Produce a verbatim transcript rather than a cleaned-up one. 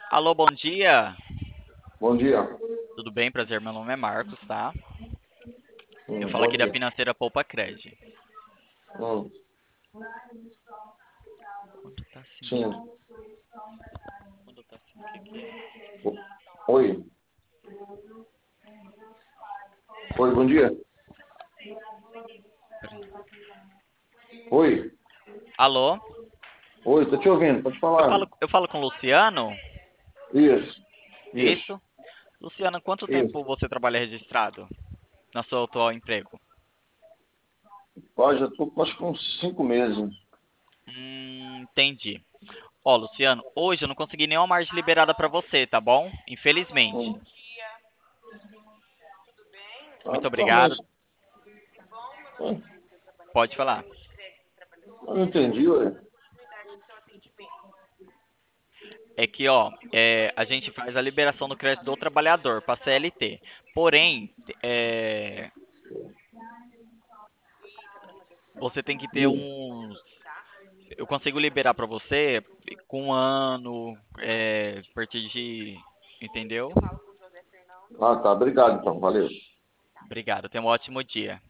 Alô, bom dia. Bom dia. Tudo bem? Prazer, meu nome é Marcos, tá? Eu Hum, falo bom aqui da dia. Financeira Poupa Cred. Hum, Quando tá assim, sim. quando tá assim, o que que é? O- Oi. Oi, bom dia. Peraí. Oi. Alô? Oi, tô te ouvindo, pode Eu falar. falo, eu falo com o Luciano? Isso, isso, Isso? Luciano, quanto tempo isso. você trabalha registrado no seu atual emprego? Ó, já tô com acho que uns cinco meses. Hum, entendi. Ó, Luciano, hoje eu não consegui nenhuma margem liberada pra você, tá bom? Infelizmente. Hum. Ah, Muito tá, mas obrigado. hum, Pode falar. eu não entendi, ué. É que, ó, é, a gente faz a liberação do crédito do trabalhador para C L T. Porém, é, você tem que ter Hum. uns. Eu consigo liberar para você com um ano, é, a partir de. Entendeu? Ah, tá, obrigado então, valeu. Obrigado. Tenha um ótimo dia.